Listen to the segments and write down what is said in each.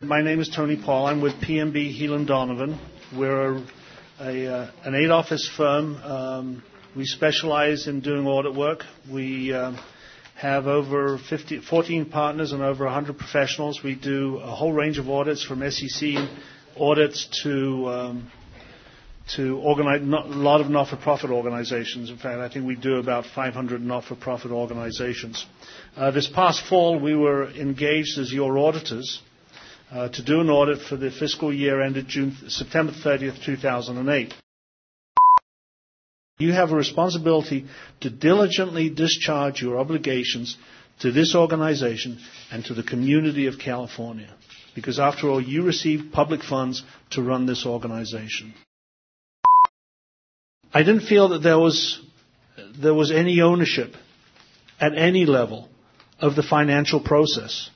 My name is Tony Paul. I'm with PMB Heelan Donovan. We're an 8-office firm. We specialize in doing audit work. We have over 14 partners and over 100 professionals. We do a whole range of audits, from SEC audits to organize a lot of not-for-profit organizations. In fact, I think we do about 500 not-for-profit organizations. This past fall, we were engaged as your auditors to do an audit for the fiscal year ended September 30th, 2008. You have a responsibility to diligently discharge your obligations to this organization and to the community of California, because after all, you receive public funds to run this organization. I didn't feel that there was any ownership at any level of the financial process.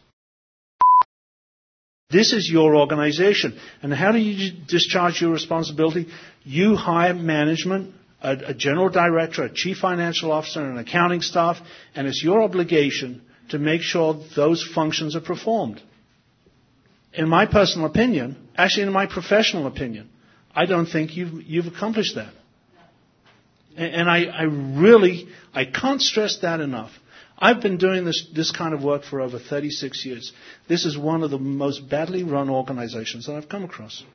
This is your organization. And how do you discharge your responsibility? You hire management, a general director, a chief financial officer, and an accounting staff, and it's your obligation to make sure those functions are performed. In my personal opinion, actually in my professional opinion, I don't think you've accomplished that. And I can't stress that enough. I've been doing this kind of work for over 36 years. This is one of the most badly run organizations that I've come across.